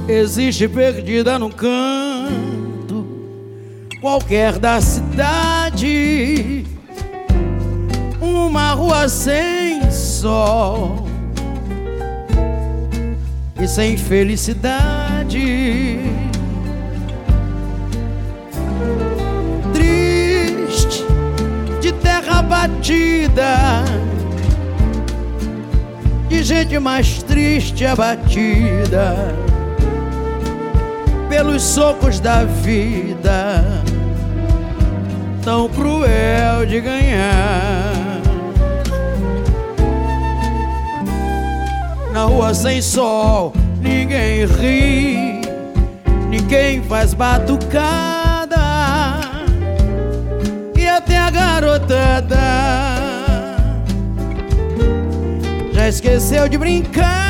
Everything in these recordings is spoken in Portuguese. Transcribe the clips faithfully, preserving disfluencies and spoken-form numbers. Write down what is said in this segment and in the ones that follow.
existe perdida num canto qualquer da cidade, uma rua sem sol e sem felicidade. Triste, de terra batida, de gente mais triste abatida pelos socos da vida, tão cruel de ganhar. Na rua sem sol, ninguém ri, ninguém faz batucada, e até a garotada já esqueceu de brincar.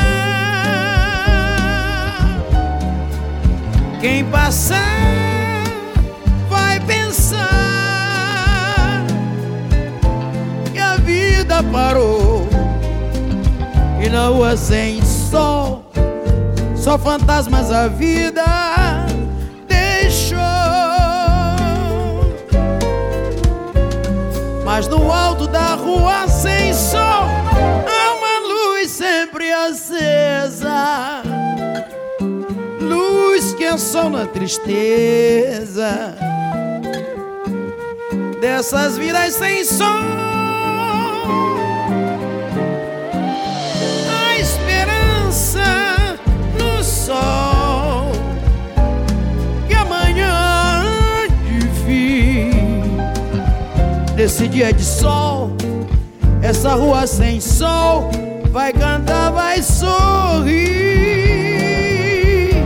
Quem passar vai pensar que a vida parou, e na rua sem sol, só fantasmas a vida deixou. Mas no alto da rua sem sol há uma luz sempre acesa, luz que é sol na tristeza dessas vidas sem sol. No sol que amanhã há de vir, nesse dia de sol, essa rua sem sol vai cantar, vai sorrir.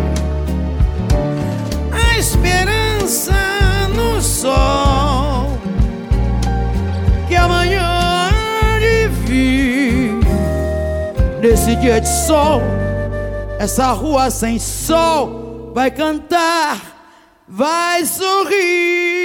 A esperança no sol que amanhã há de vir, nesse dia de sol, essa rua sem sol vai cantar, vai sorrir.